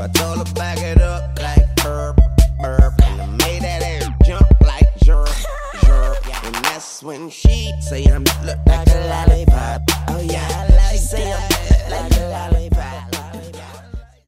I told her back it up like burp, burp. And I made that ass jump like jerk, jerk. And that's when she say I'm look like a lollipop. Oh yeah,